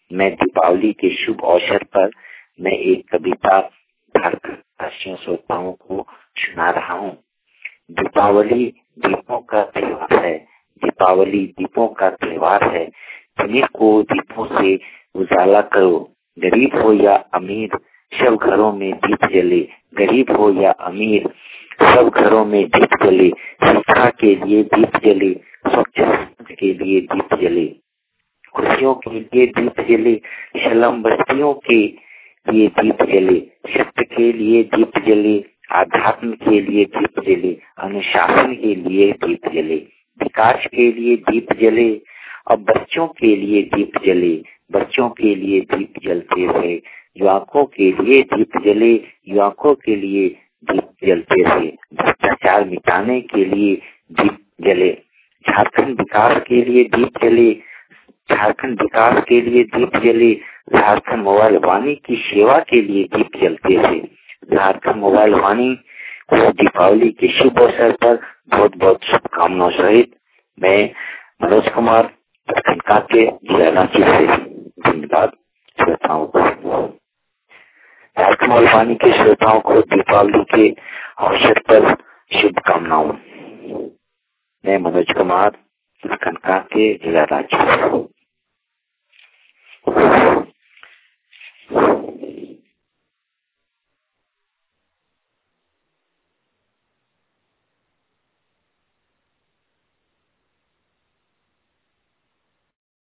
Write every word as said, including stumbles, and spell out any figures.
मैं दीपावली के शुभ अवसर पर मैं एक कविता भारतवासियों श्रोताओं को सुना रहा हूँ। दीपावली दीपों का त्योहार है, दीपावली दीपों का त्योहार है। दुनिया को दीपों से उजाला करो, गरीब हो या अमीर सब घरों में दीप जले, गरीब हो या अमीर सब घरों में दीप जले। शिक्षा के लिए दीप जले, स्वच्छ के लिए दीप जले, खुशियों के लिए दीप जले, शलम बस्तियों के लिए दीप जले, सत्य के लिए दीप जले, आध्यात्म के लिए दीप जले, अनुशासन के लिए दीप जले, विकास के लिए दीप जले। अब बच्चों के लिए दीप जले, बच्चों के लिए दीप जलते रहे, युवकों के लिए दीप जले, युवकों के लिए दीप जलते रहे, भ्रष्टाचार मिटाने के लिए दीप जले, झारखंड विकास के लिए दीप जले, झारखंड विकास के लिए दीप जले, झारखंड मोबाइल वाणी की सेवा के लिए दीप जलते थे। झारखंड मोबाइल वाणी को दीपावली के शुभ अवसर पर बहुत बहुत शुभकामनाओं सहित मैं मनोज कुमार खनका के जिला रांची से धन्यवाद श्रोताओं को। झारखंड मोबाइल वाणी के श्रोताओं को दीपावली के अवसर पर शुभकामनाओं। मैं मनोज कुमार खनका के जिला रांची से।